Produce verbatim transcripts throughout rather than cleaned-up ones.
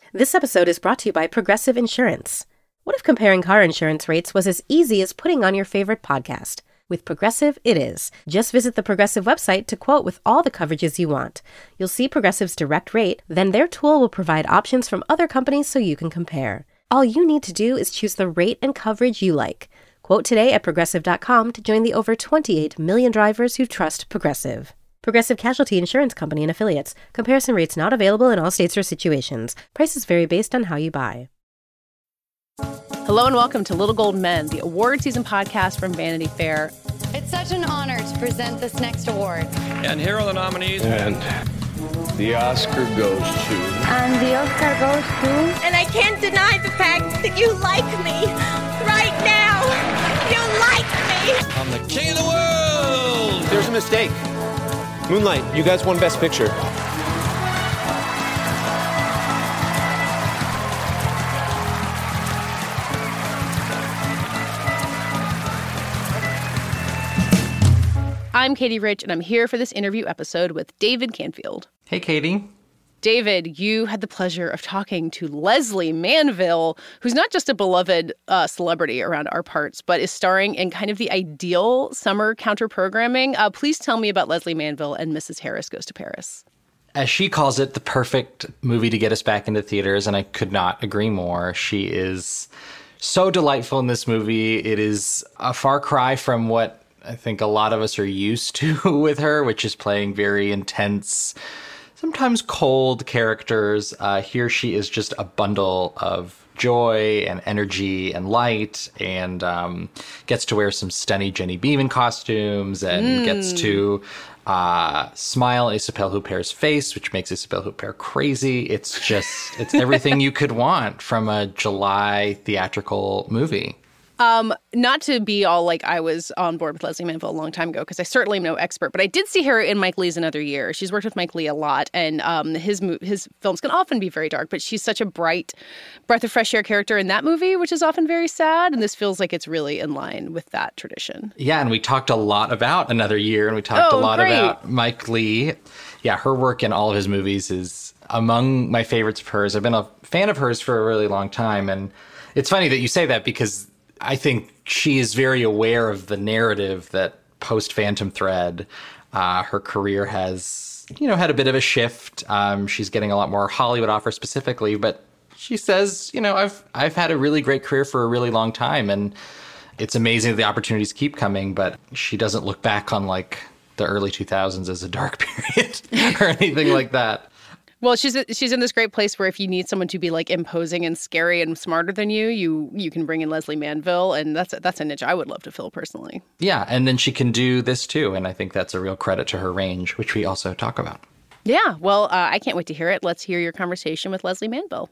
This episode is brought to you by Progressive Insurance. What if comparing car insurance rates was as easy as putting on your favorite podcast? With Progressive, it is. Just visit the Progressive website to quote with all the coverages you want. You'll see Progressive's direct rate, then their tool will provide options from other companies so you can compare. All you need to do is choose the rate and coverage you like. Quote today at Progressive dot com to join the over twenty-eight million drivers who trust Progressive. Progressive Casualty Insurance Company and Affiliates. Comparison rates not available in all states or situations. Prices vary based on how you buy. Hello and welcome to Little Gold Men, the award season podcast from Vanity Fair. It's such an honor to present this next award. And here are the nominees. And the Oscar goes to... And the Oscar goes to... And I can't deny the fact that you like me. Right now. You like me. I'm the king of the world. There's a mistake. Moonlight, you guys won Best Picture. I'm Katie Rich, and I'm here for this interview episode with David Canfield. Hey, Katie. David, you had the pleasure of talking to Lesley Manville, who's not just a beloved uh, celebrity around our parts, but is starring in kind of the ideal summer counter-programming. Uh, please tell me about Lesley Manville and Missus Harris Goes to Paris. As she calls it, the perfect movie to get us back into theaters, and I could not agree more. She is so delightful in this movie. It is a far cry from what I think a lot of us are used to with her, which is playing very intense, sometimes cold characters. Uh, here she is just a bundle of joy and energy and light, and um, gets to wear some stunning Jenny Beavan costumes and mm. gets to uh, smile Isabelle Huppert's face, which makes Isabelle Huppert crazy. It's just, it's everything you could want from a July theatrical movie. Um, not to be all like I was on board with Lesley Manville a long time ago, because I certainly am no expert, but I did see her in Mike Leigh's Another Year. She's worked with Mike Leigh a lot, and um, his his films can often be very dark, but she's such a bright breath of fresh air character in that movie, which is often very sad, and this feels like it's really in line with that tradition. Yeah, and we talked a lot about Another Year, and we talked oh, a lot great. about Mike Leigh. Yeah, her work in all of his movies is among my favorites of hers. I've been a fan of hers for a really long time, and it's funny that you say that, because I think she is very aware of the narrative that post Phantom Thread, uh, her career has, you know, had a bit of a shift. Um, she's getting a lot more Hollywood offers specifically, but she says, you know, I've I've had a really great career for a really long time, and it's amazing that the opportunities keep coming. But she doesn't look back on like the early two thousands as a dark period or anything like that. Well, she's she's in this great place where if you need someone to be like imposing and scary and smarter than you, you you can bring in Lesley Manville, and that's a, that's a niche I would love to fill personally. Yeah, and then she can do this too, and I think that's a real credit to her range, which we also talk about. Yeah, well, uh, I can't wait to hear it. Let's hear your conversation with Lesley Manville.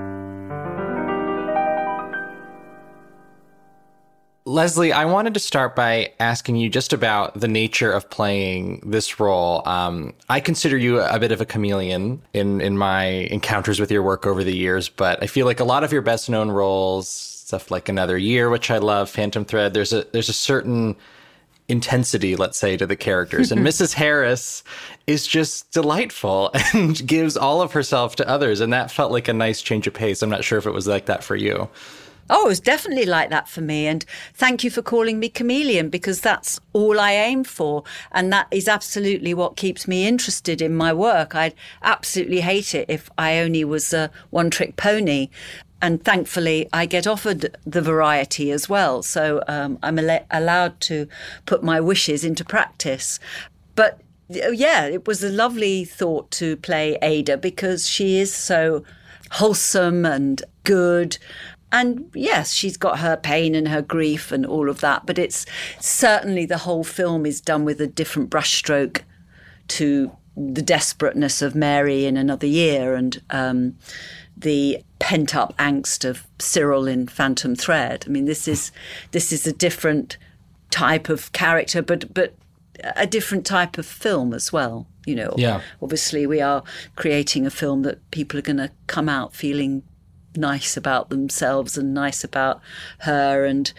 Lesley, I wanted to start by asking you just about the nature of playing this role. Um, I consider you a bit of a chameleon in, in my encounters with your work over the years, but I feel like a lot of your best known roles, stuff like Another Year, which I love, Phantom Thread, there's a there's a certain intensity, let's say, to the characters. And Missus Harris is just delightful and gives all of herself to others. And that felt like a nice change of pace. I'm not sure if it was like that for you. Oh, it was definitely like that for me. And thank you for calling me chameleon, because that's all I aim for. And that is absolutely what keeps me interested in my work. I'd absolutely hate it if I only was a one-trick pony. And thankfully, I get offered the variety as well. So um, I'm al- allowed to put my wishes into practice. But yeah, it was a lovely thought to play Ada, because she is so wholesome and good. And yes, she's got her pain and her grief and all of that, but it's certainly the whole film is done with a different brushstroke to the desperateness of Mary in Another Year and um, the pent-up angst of Cyril in Phantom Thread. I mean, this is this is a different type of character, but but a different type of film as well. You know, yeah. Obviously we are creating a film that people are going to come out feeling nice about themselves and nice about her, and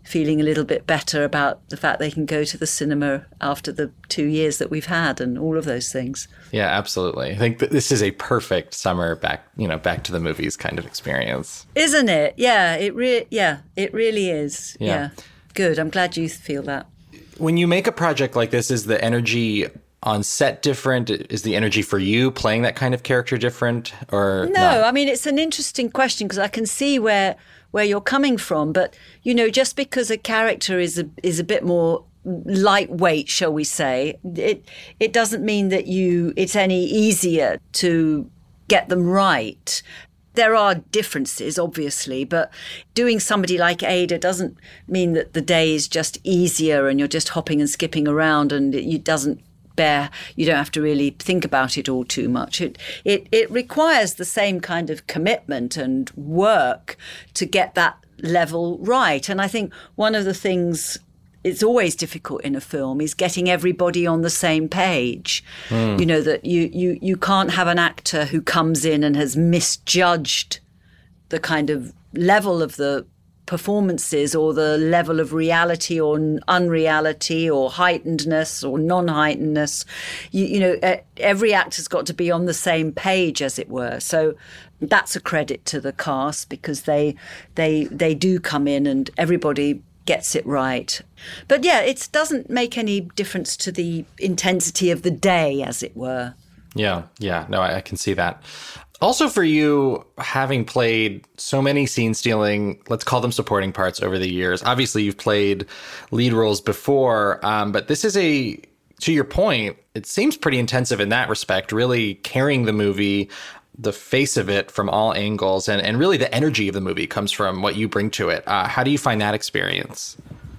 feeling a little bit better about the fact they can go to the cinema after the two years that we've had and all of those things. Yeah, absolutely. I think that this is a perfect summer back, you know, back to the movies kind of experience. Isn't it? Yeah, it re- yeah, it really is. Yeah. yeah. Good. I'm glad you feel that. When you make a project like this, is the energy on set different? Is the energy for you playing that kind of character different or No, not? I mean, it's an interesting question because I can see where where you're coming from. But, you know, just because a character is a, is a bit more lightweight, shall we say, it it doesn't mean that you it's any easier to get them right. There are differences, obviously, but doing somebody like Ada doesn't mean that the day is just easier and you're just hopping and skipping around and it doesn't bear, you don't have to really think about it all too much. It, it, it requires the same kind of commitment and work to get that level right. And I think one of the things it's always difficult in a film is getting everybody on the same page. Mm. You know, that you, you, you can't have an actor who comes in and has misjudged the kind of level of the performances or the level of reality or unreality or heightenedness or non-heightenedness. You, you know, every actor's got to be on the same page, as it were. So that's a credit to the cast because they they they do come in and everybody gets it right. But yeah, it doesn't make any difference to the intensity of the day, as it were. Yeah, yeah, no, I, I can see that. Also for you, having played so many scene-stealing, let's call them supporting parts over the years, obviously you've played lead roles before, um, but this is a, to your point, it seems pretty intensive in that respect, really carrying the movie, the face of it from all angles, and, and really the energy of the movie comes from what you bring to it. Uh, how do you find that experience?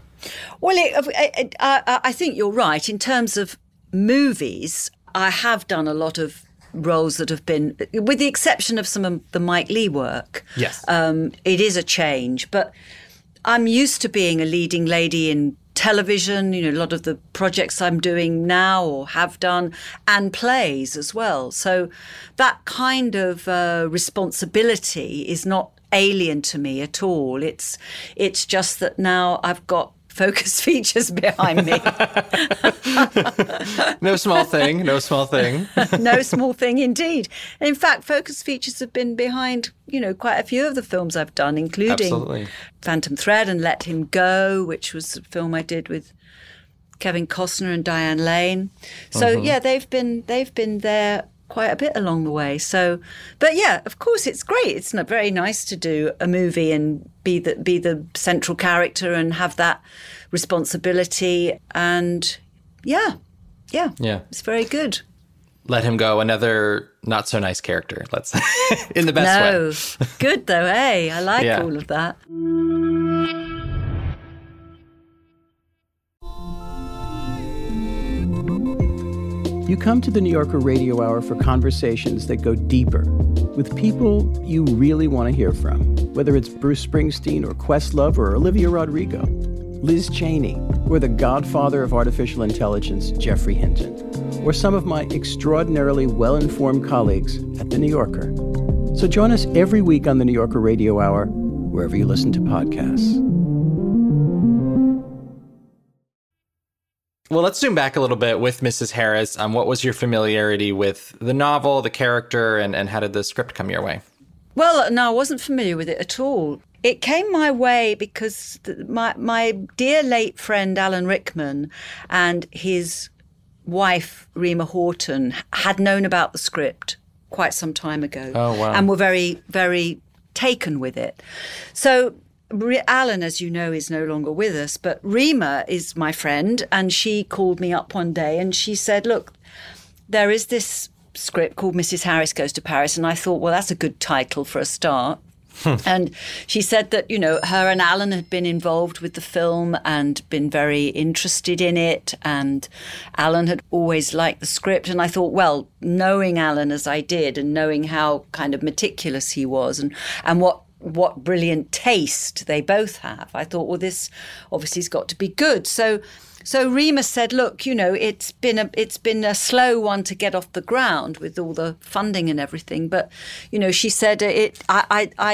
Well, it, it, I, I think you're right. In terms of movies, I have done a lot of roles that have been, with the exception of some of the Mike Leigh work. Yes. Um, it is a change, but I'm used to being a leading lady in television, you know, a lot of the projects I'm doing now or have done, and plays as well. So that kind of uh, responsibility is not alien to me at all. It's it's just that now I've got Focus Features behind me. No small thing, no small thing. No small thing indeed. And in fact, Focus Features have been behind, you know, quite a few of the films I've done, including Absolutely. Phantom Thread and Let Him Go, which was a film I did with Kevin Costner and Diane Lane. So mm-hmm. yeah, they've been they've been there quite a bit along the way. So, but yeah, of course, it's great. It's not very nice to do a movie and be the be the central character and have that responsibility. And yeah, yeah, yeah, it's very good. Let Him Go, another not so nice character. Let's in the best no. way. Good though, hey, I like yeah. all of that. You come to the New Yorker Radio Hour for conversations that go deeper with people you really want to hear from, whether it's Bruce Springsteen or Questlove or Olivia Rodrigo, Liz Cheney, or the godfather of artificial intelligence, Geoffrey Hinton, or some of my extraordinarily well-informed colleagues at The New Yorker. So join us every week on the New Yorker Radio Hour, wherever you listen to podcasts. Well, let's zoom back a little bit with Missus Harris. Um, what was your familiarity with the novel, the character, and, and how did the script come your way? Well, no, I wasn't familiar with it at all. It came my way because the, my my dear late friend Alan Rickman and his wife Rima Horton had known about the script quite some time ago. Oh, wow. And were very, very taken with it. So Alan, as you know, is no longer with us, but Rima is my friend, and she called me up one day and she said, look, there is this script called Missus Harris Goes to Paris, and I thought, well, that's a good title for a start. And she said that, you know, her and Alan had been involved with the film and been very interested in it, and Alan had always liked the script. And I thought, well, knowing Alan as I did and knowing how kind of meticulous he was and, and what what brilliant taste they both have, I thought, well, this obviously has got to be good. So so Rima said, look, you know, it's been a it's been a slow one to get off the ground with all the funding and everything. But, you know, she said it I I, I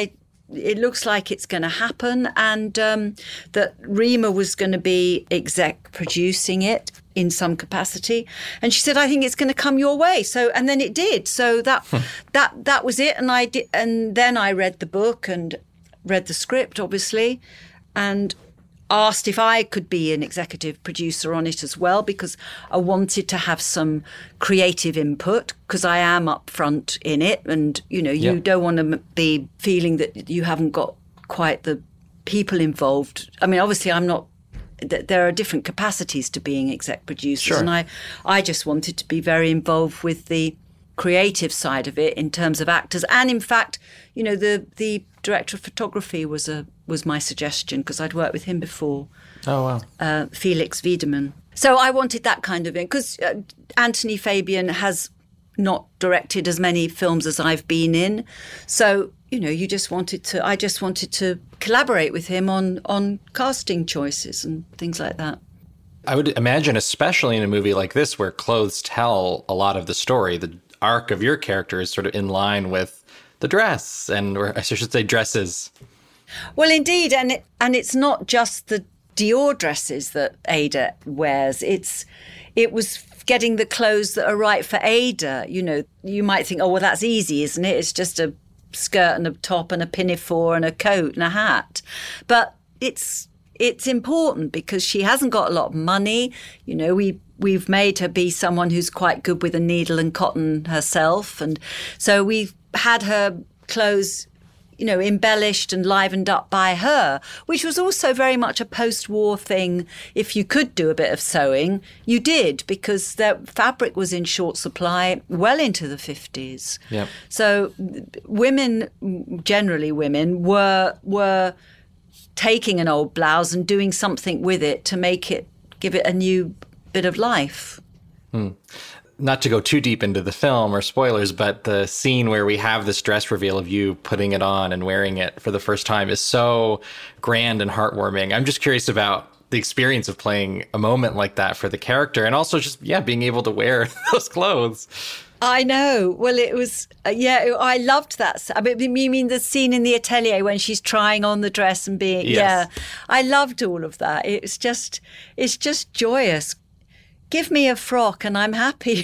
it looks like it's going to happen, and um, that Rima was going to be exec producing it in some capacity. And she said, I think it's going to come your way. So, and then it did. So that that that was it. And I did, and then I read the book and read the script, obviously, and asked if I could be an executive producer on it as well, because I wanted to have some creative input, because I am up front in it. And, you know, you yeah. don't want to be feeling that you haven't got quite the people involved. I mean, obviously, I'm not, there are different capacities to being exec producers. Sure. And I, I just wanted to be very involved with the creative side of it in terms of actors. And in fact, you know, the the director of photography was a was my suggestion, because I'd worked with him before. Oh, wow. Uh, Felix Wiedemann. So I wanted that kind of thing, because uh, Anthony Fabian has not directed as many films as I've been in. So, you know, you just wanted to, I just wanted to collaborate with him on, on casting choices and things like that. I would imagine, especially in a movie like this, where clothes tell a lot of the story, the arc of your character is sort of in line with the dress, and or I should say dresses. Well, indeed, and it, and it's not just the Dior dresses that Ada wears. It's it was getting the clothes that are right for Ada. You know, you might think, oh, well, that's easy, isn't it? It's just a skirt and a top and a pinafore and a coat and a hat. But it's it's important, because she hasn't got a lot of money. You know, we we've made her be someone who's quite good with a needle and cotton herself, and so we've had her clothes, you know, embellished and livened up by her, which was also very much a post-war thing. If you could do a bit of sewing, you did, because the fabric was in short supply well into the fifties. Yep. So women, generally women, were were taking an old blouse and doing something with it to make it, give it a new bit of life. Hmm. Not to go too deep into the film or spoilers, but the scene where we have this dress reveal of you putting it on and wearing it for the first time is so grand and heartwarming. I'm just curious about the experience of playing a moment like that for the character, and also just, yeah, being able to wear those clothes. I know. Well, it was, uh, yeah, I loved that. I mean, you mean the scene in the atelier when she's trying on the dress and being, yes. yeah, I loved all of that. It's just, it's just joyous. Give me a frock and I'm happy.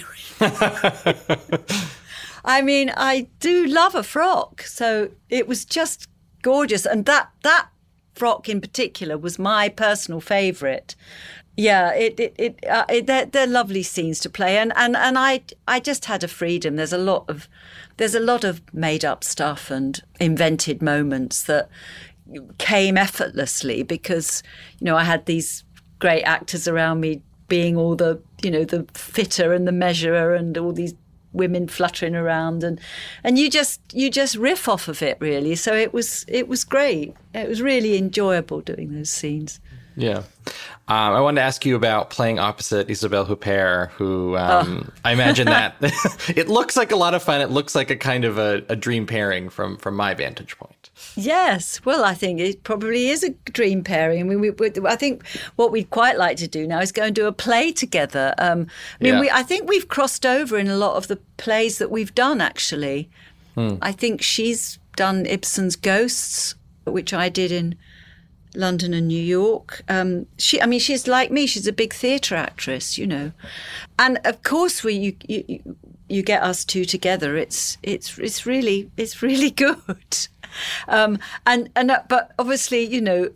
I mean, I do love a frock. So it was just gorgeous. And that, that frock in particular was my personal favourite. Yeah, it it, it, uh, it they're, they're lovely scenes to play, and, and, and I I just had a freedom. There's a lot of there's a lot of made up stuff and invented moments that came effortlessly, because, you know, I had these great actors around me being all the, you know, the fitter and the measurer and all these women fluttering around, and and you just you just riff off of it, really. So it was it was great. It was really enjoyable doing those scenes. Yeah. Um, I wanted to ask you about playing opposite Isabelle Huppert, who um, oh. I imagine that it looks like a lot of fun. It looks like a kind of a, a dream pairing from, from my vantage point. Yes. Well, I think it probably is a dream pairing. I mean, we, we, I think what we'd quite like to do now is go and do a play together. Um, I mean, yeah. we, I think we've crossed over in a lot of the plays that we've done, actually. Hmm. I think she's done Ibsen's Ghosts, which I did in London and New York. Um, she, I mean, she's like me. She's a big theatre actress, you know. And of course, when you, you you get us two together, it's it's it's really it's really good. Um, and and uh, but obviously, you know,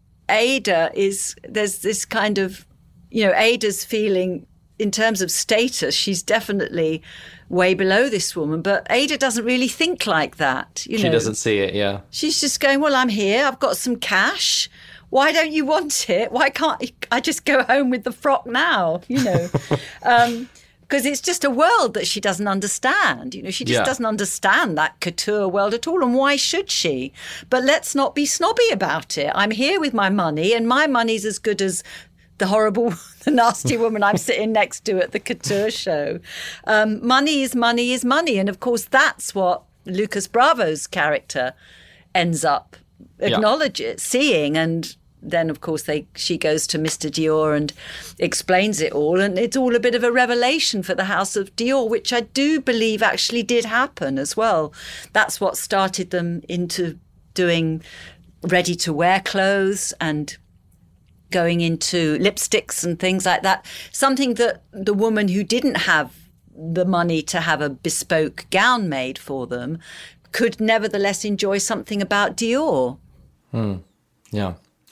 Ada is there's this kind of, you know, Ada's feeling in terms of status. She's definitely way below this woman, but Ada doesn't really think like that. You know, she doesn't see it. Yeah, she's just going, well, I'm here. I've got some cash. Why don't you want it? Why can't I just go home with the frock now? You know, um, because it's just a world that she doesn't understand. You know, she just yeah. doesn't understand that couture world at all. And why should she? But let's not be snobby about it. I'm here with my money, and my money's as good as the horrible, the nasty woman I'm sitting next to at the couture show. Um, money is money is money. And of course, that's what Lucas Bravo's character ends up acknowledging, yeah. seeing. And then, of course, they she goes to Mister Dior and explains it all. And it's all a bit of a revelation for the House of Dior, which I do believe actually did happen as well. That's what started them into doing ready-to-wear clothes and going into lipsticks and things like that. Something that the woman who didn't have the money to have a bespoke gown made for them could nevertheless enjoy something about Dior. Hmm. Yeah.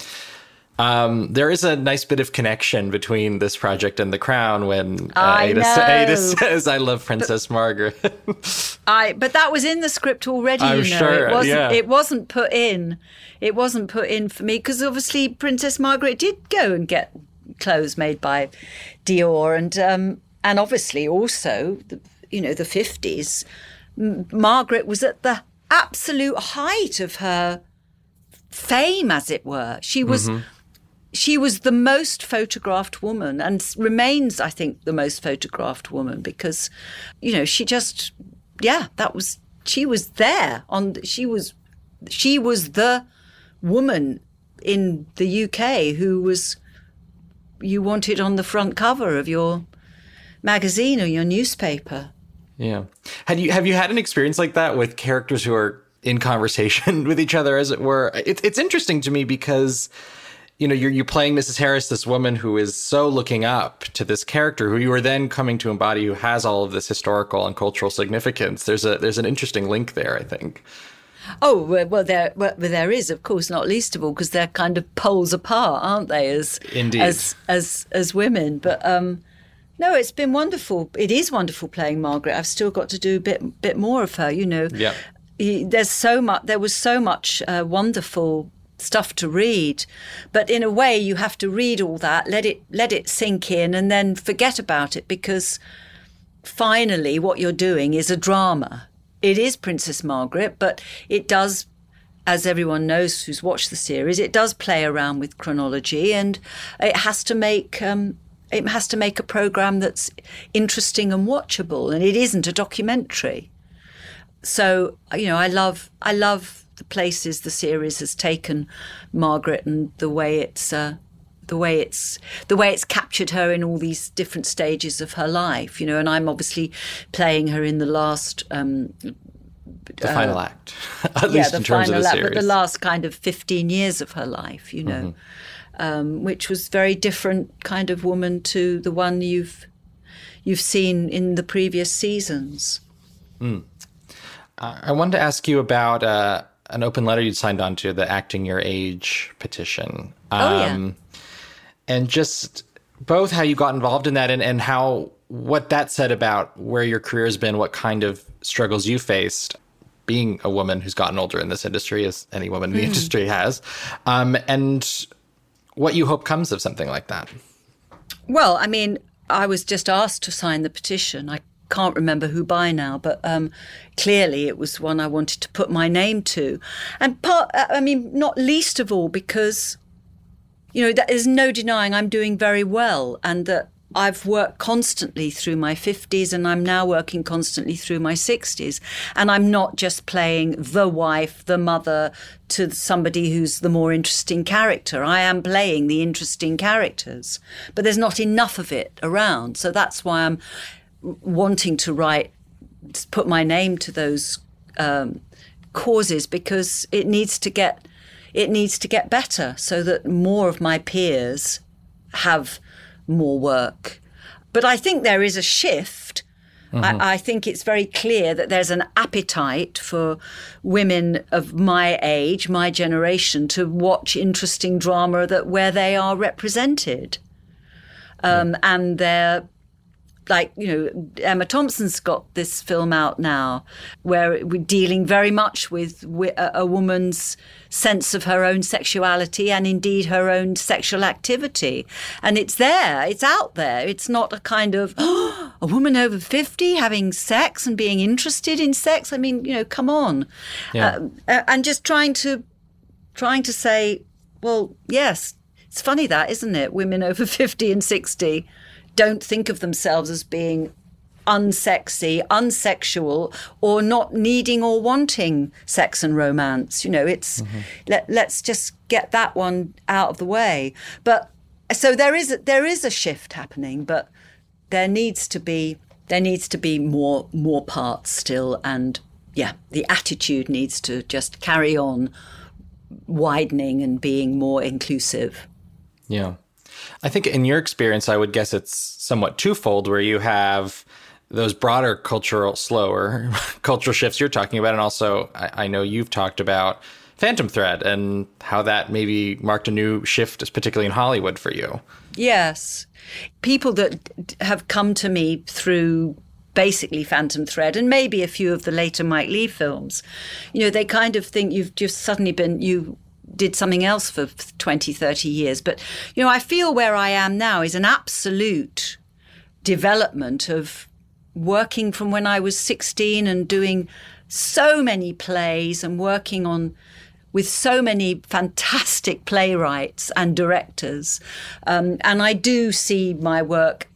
Um, there is a nice bit of connection between this project and The Crown when uh, Ada, Ada says, "I love Princess but, Margaret." I, but that was in the script already. I'm you know, sure. It wasn't. Yeah. It wasn't put in. It wasn't put in for me because obviously Princess Margaret did go and get clothes made by Dior, and um, and obviously also, the, you know, the fifties. M- Margaret was at the absolute height of her fame, as it were. She was. Mm-hmm. She was the most photographed woman and remains, I think, the most photographed woman because, you know, she just, yeah, that was, she was there on, she was, she was the woman in the U K who was, you wanted on the front cover of your magazine or your newspaper. Yeah. Had you, have you had an experience like that with characters who are in conversation with each other, as it were? It, it's interesting to me because, you know, you're, you're playing Missus Harris, this woman who is so looking up to this character who you are then coming to embody, who has all of this historical and cultural significance. There's a there's an interesting link there, I think. Oh, well, there well, there is, of course, not least of all, because they're kind of poles apart, aren't they, as Indeed. as as as women. But um, no, it's been wonderful. It is wonderful playing Margaret. I've still got to do a bit bit more of her, you know. Yeah. There's so much. There was so much uh, wonderful stuff to read, but in a way you have to read all that, let it let it sink in, and then forget about it, because finally what you're doing is a drama. It is Princess Margaret, but it does, as everyone knows who's watched the series, it does play around with chronology, and it has to make um, it has to make a program that's interesting and watchable, and it isn't a documentary. So, you know, I love I love the places the series has taken Margaret, and the way it's uh, the way it's the way it's captured her in all these different stages of her life, you know. And I'm obviously playing her in the last um, the uh, final act, at yeah, least the in terms final of the act, series. but the last kind of fifteen years of her life, you know, mm-hmm. um, which was very different kind of woman to the one you've you've seen in the previous seasons. Mm. Uh, I wanted to ask you about Uh, an open letter you'd signed on to, the Acting Your Age petition. Um, oh, yeah. And just both how you got involved in that and, and how, what that said about where your career has been, what kind of struggles you faced being a woman who's gotten older in this industry, as any woman in the mm. industry has, um, and what you hope comes of something like that. Well, I mean, I was just asked to sign the petition. I can't remember who by now, but um, clearly it was one I wanted to put my name to. And part, I mean, not least of all because, you know, there's no denying I'm doing very well, and that I've worked constantly through my fifties, and I'm now working constantly through my sixties. And I'm not just playing the wife, the mother to somebody who's the more interesting character. I am playing the interesting characters, but there's not enough of it around. So that's why I'm wanting to write, put my name to those um, causes, because it needs to get it needs to get better, so that more of my peers have more work. But I think there is a shift. Mm-hmm. I, I think it's very clear that there's an appetite for women of my age, my generation, to watch interesting drama that where they are represented, um, yeah. and they're. Like, you know, Emma Thompson's got this film out now where we're dealing very much with a woman's sense of her own sexuality and indeed her own sexual activity. And it's there, it's out there. It's not a kind of, oh, a woman over fifty having sex and being interested in sex. I mean, you know, come on. Yeah. Uh, and just trying to, trying to say, well, yes, it's funny that, isn't it? Women over fifty and sixty don't think of themselves as being unsexy, unsexual, or not needing or wanting sex and romance. You know, it's mm-hmm. let, let's just get that one out of the way. But so there is there is a shift happening, but there needs to be there needs to be more more parts still, and yeah, the attitude needs to just carry on widening and being more inclusive. Yeah. I think in your experience, I would guess it's somewhat twofold, where you have those broader cultural, slower cultural shifts you're talking about. And also, I, I know you've talked about Phantom Thread and how that maybe marked a new shift, particularly in Hollywood for you. Yes. People that have come to me through basically Phantom Thread and maybe a few of the later Mike Leigh films, you know, they kind of think you've just suddenly been, you did something else for twenty, thirty years. But, you know, I feel where I am now is an absolute development of working from when I was sixteen and doing so many plays and working on with so many fantastic playwrights and directors. Um, and I do see my work,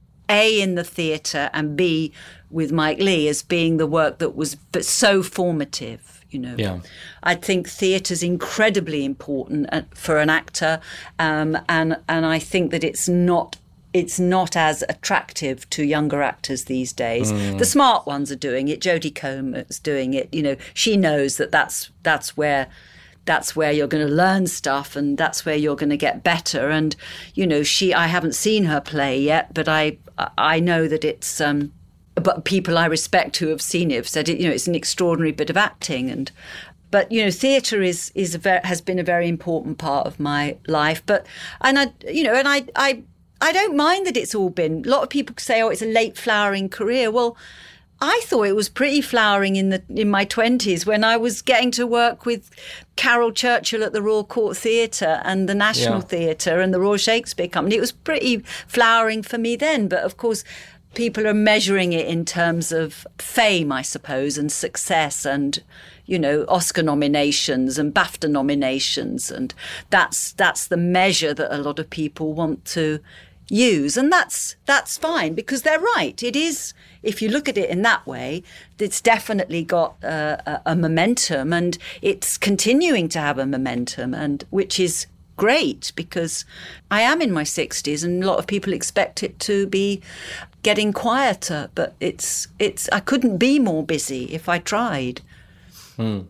A, in the theatre, and B, with Mike Leigh, as being the work that was so formative, you know. Yeah. I think theatre's incredibly important for an actor, um, and and I think that it's not it's not as attractive to younger actors these days. Mm. The smart ones are doing it. Jodie Comer's doing it. You know, she knows that that's that's where that's where you're going to learn stuff, and that's where you're going to get better. And you know, she I haven't seen her play yet, but I I know that it's. Um, but people I respect who have seen it have said it. You know, it's an extraordinary bit of acting, and. But, you know, theatre is is a very, has been a very important part of my life. But, and I, you know, and I, I, I don't mind that it's all been, a lot of people say, oh, it's a late flowering career. Well, I thought it was pretty flowering in the in my twenties when I was getting to work with Carol Churchill at the Royal Court Theatre and the National yeah. Theatre and the Royal Shakespeare Company. It was pretty flowering for me then. But, of course, people are measuring it in terms of fame, I suppose, and success and, you know, Oscar nominations and BAFTA nominations. And that's that's the measure that a lot of people want to use. And that's that's fine, because they're right. It is, if you look at it in that way, it's definitely got uh, a, a momentum, and it's continuing to have a momentum, and which is great, because I am in my sixties and a lot of people expect it to be getting quieter, but it's it's I couldn't be more busy if I tried. Hmm.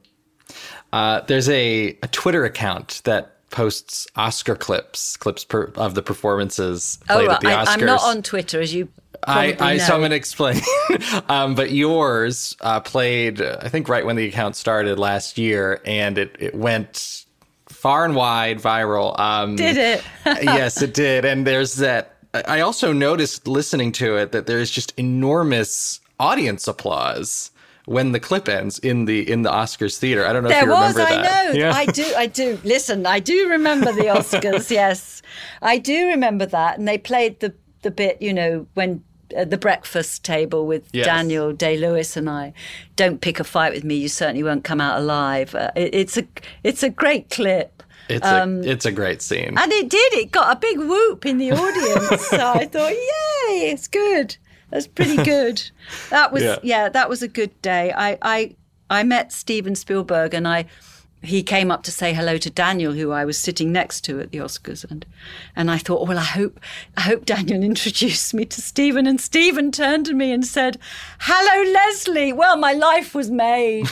Uh, there's a, a Twitter account that posts Oscar clips, clips per, of the performances played oh, at the I, Oscars. I'm not on Twitter, as you probably I, I, know. So I'm going to explain. um, but yours uh, played, I think, right when the account started last year, and it, it went far and wide viral. Um, did it? Yes, it did. And there's that. I also noticed listening to it that there's just enormous audience applause when the clip ends in the in the Oscars theater. I don't know there if you was, remember that. There was, I know. Yeah. I do, I do. Listen, I do remember the Oscars, yes. I do remember that. And they played the, the bit, you know, when uh, the breakfast table with yes. Daniel Day-Lewis and I, don't pick a fight with me, you certainly won't come out alive. Uh, it, it's a it's a great clip. It's um, a it's a great scene. And it did. It got a big whoop in the audience. So I thought, yay, it's good. That's pretty good. That was, yeah. yeah, that was a good day. I, I, I met Steven Spielberg, and I, he came up to say hello to Daniel, who I was sitting next to at the Oscars, and, and I thought, well, I hope, I hope Daniel introduced me to Steven. And Steven turned to me and said, "Hello, Leslie." Well, my life was made.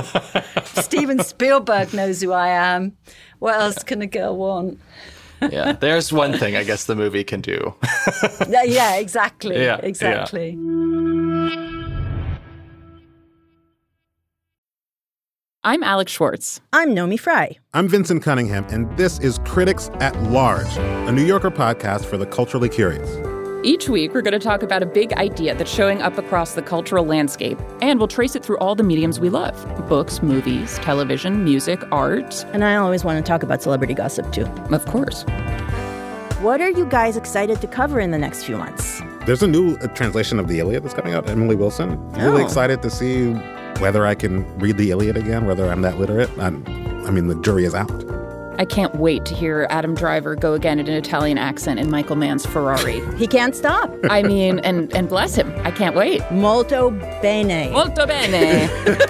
Steven Spielberg knows who I am. What else can a girl want? Yeah, there's one thing I guess the movie can do. yeah, exactly. Yeah, exactly. Yeah. I'm Alex Schwartz. I'm Nomi Fry. I'm Vincent Cunningham, and this is Critics at Large, a New Yorker podcast for the culturally curious. Each week, we're going to talk about a big idea that's showing up across the cultural landscape, and we'll trace it through all the mediums we love. Books, movies, television, music, art. And I always want to talk about celebrity gossip, too. Of course. What are you guys excited to cover in the next few months? There's a new uh, translation of the Iliad that's coming out, Emily Wilson. Oh. Really excited to see whether I can read the Iliad again, whether I'm that literate. I'm, I mean, the jury is out. I can't wait to hear Adam Driver go again in an Italian accent in Michael Mann's Ferrari. He can't stop. I mean, and, and bless him. I can't wait. Molto bene. Molto bene.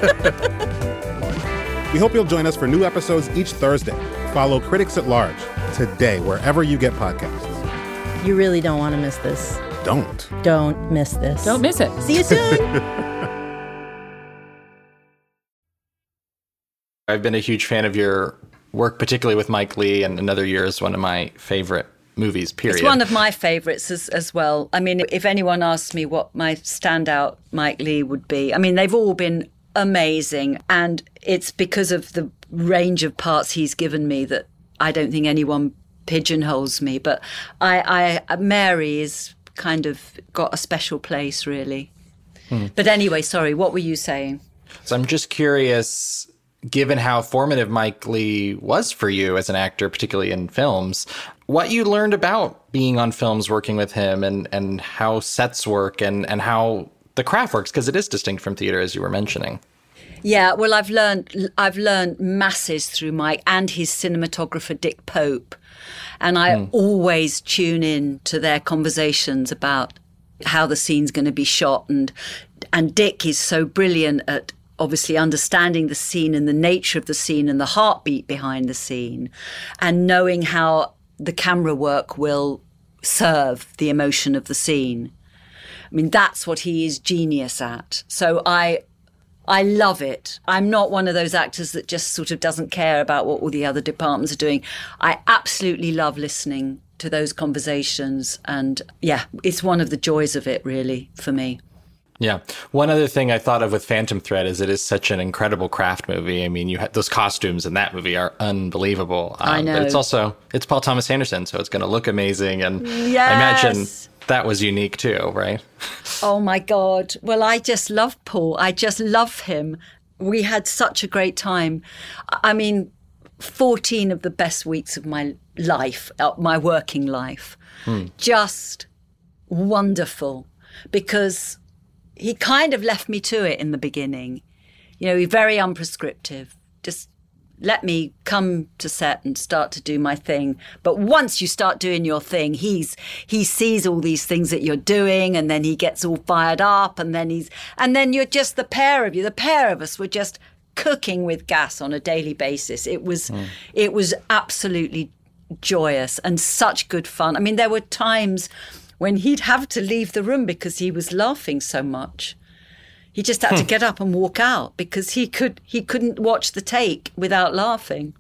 We hope you'll join us for new episodes each Thursday. Follow Critics at Large today, wherever you get podcasts. You really don't want to miss this. Don't. Don't miss this. Don't miss it. See you soon. I've been a huge fan of your work, particularly with Mike Leigh, and Another Year is one of my favorite movies, period. It's one of my favorites as, as well. I mean, if anyone asks me what my standout Mike Leigh would be, I mean, they've all been amazing. And it's because of the range of parts he's given me that I don't think anyone pigeonholes me. But I, I Mary is kind of got a special place, really. Hmm. But anyway, sorry, what were you saying? So I'm just curious, given how formative Mike Leigh was for you as an actor, particularly in films, what you learned about being on films working with him, and, and how sets work, and, and how the craft works, because it is distinct from theater, as you were mentioning. Yeah, well, I've learned I've learned masses through Mike and his cinematographer, Dick Pope. And I mm. always tune in to their conversations about how the scene's going to be shot. And and Dick is so brilliant at obviously understanding the scene and the nature of the scene and the heartbeat behind the scene, and knowing how the camera work will serve the emotion of the scene. I mean, that's what he is genius at. So I I love it. I'm not one of those actors that just sort of doesn't care about what all the other departments are doing. I absolutely love listening to those conversations. And yeah, it's one of the joys of it, really, for me. Yeah. One other thing I thought of with Phantom Thread is it is such an incredible craft movie. I mean, you had those costumes in that movie are unbelievable. Um, I know. But it's also, it's Paul Thomas Anderson, so it's going to look amazing. And yes. I imagine that was unique too, right? Oh my God. Well, I just love Paul. I just love him. We had such a great time. I mean, fourteen of the best weeks of my life, my working life. Hmm. Just wonderful, because he kind of left me to it in the beginning. You know, he's very unprescriptive. Just let me come to set and start to do my thing. But once you start doing your thing, he's he sees all these things that you're doing, and then he gets all fired up, and then he's and then you're just the pair of you. The pair of us were just cooking with gas on a daily basis. It was mm. it was absolutely joyous and such good fun. I mean, there were times when he'd have to leave the room because he was laughing so much. He just had to get up and walk out because he could he couldn't watch the take without laughing.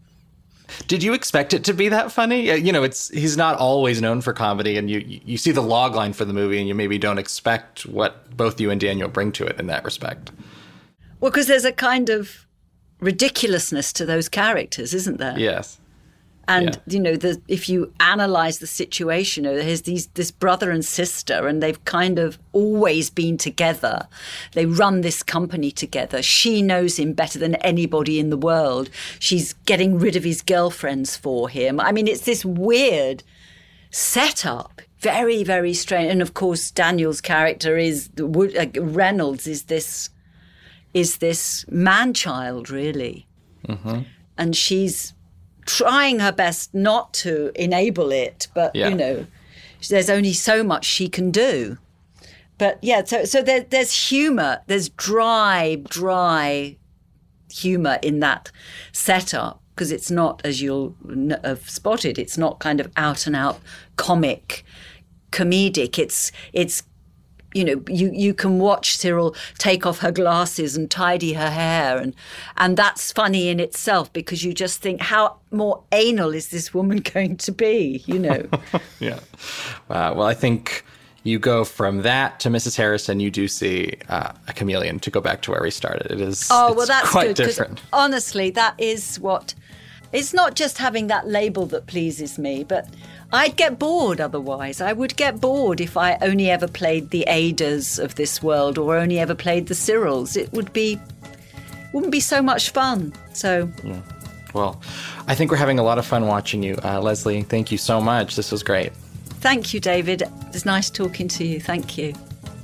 Did you expect it to be that funny? You know, it's he's not always known for comedy, and you you see the log line for the movie, and you maybe don't expect what both you and Daniel bring to it in that respect. Well, because there's a kind of ridiculousness to those characters, isn't there? Yes. And, yeah. you know, the, if you analyse the situation, you know, there's these, this brother and sister, and they've kind of always been together. They run this company together. She knows him better than anybody in the world. She's getting rid of his girlfriends for him. I mean, it's this weird setup. Very, very strange. And, of course, Daniel's character is, uh, Reynolds is this, is this man-child, really. Mm-hmm. And she's trying her best not to enable it, but, yeah. you know, there's only so much she can do. But, yeah, so so there, there's humour. There's dry, dry humour in that setup, because it's not, as you'll have spotted, it's not kind of out-and-out comic, comedic. It's it's You know, you, you can watch Cyril take off her glasses and tidy her hair. And, and that's funny in itself, because you just think, how more anal is this woman going to be, you know? yeah. Wow. Well, I think you go from that to Missus Harrison, you do see uh, a chameleon, to go back to where we started. It is oh, well, that's quite good, different. Honestly, that is what... It's not just having that label that pleases me, but I'd get bored otherwise. I would get bored if I only ever played the Adas of this world, or only ever played the Cyrils. It would be, wouldn't be so much fun. So, yeah. Well, I think we're having a lot of fun watching you. Uh, Leslie, thank you so much. This was great. Thank you, David. It's nice talking to you. Thank you.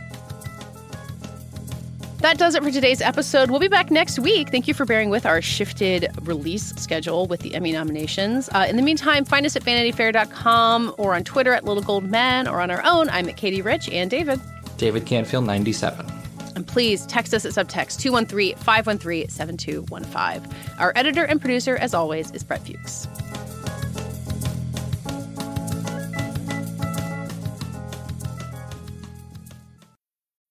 That does it for today's episode. We'll be back next week. Thank you for bearing with our shifted release schedule with the Emmy nominations. Uh, in the meantime, find us at vanity fair dot com, or on Twitter at Little Gold Man, or on our own. I'm at Katie Rich, and David. David Canfield, ninety-seven. And please text us at subtext two one three, five one three, seven two one five. Our editor and producer, as always, is Brett Fuchs.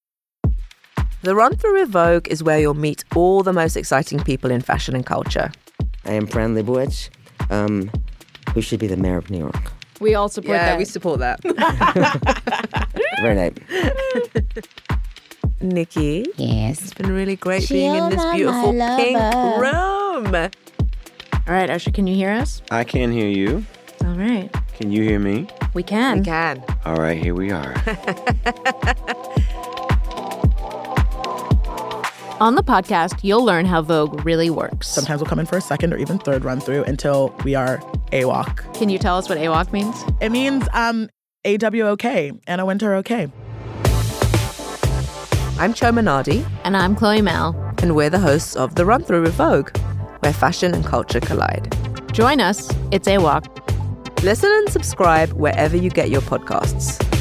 The Run Through with Vogue is where you'll meet all the most exciting people in fashion and culture. I am Fran Lebowitz, um, who should be the mayor of New York. We all support yeah, that. we support that. Very nice. Nikki. Yes. It's been really great being in this beautiful pink room. All right, Usher, can you hear us? I can hear you. All right. Can you hear me? We can. We can. All right, here we are. On the podcast, you'll learn how Vogue really works. Sometimes we'll come in for a second or even third run through until we are A W O C. Can you tell us what A W O C means? It means um, A W O K, Anna Wintour okay. I'm Cho Minardi. And I'm Chloe Mel. And we're the hosts of The Run Through with Vogue, where fashion and culture collide. Join us. It's A W O C. Listen and subscribe wherever you get your podcasts.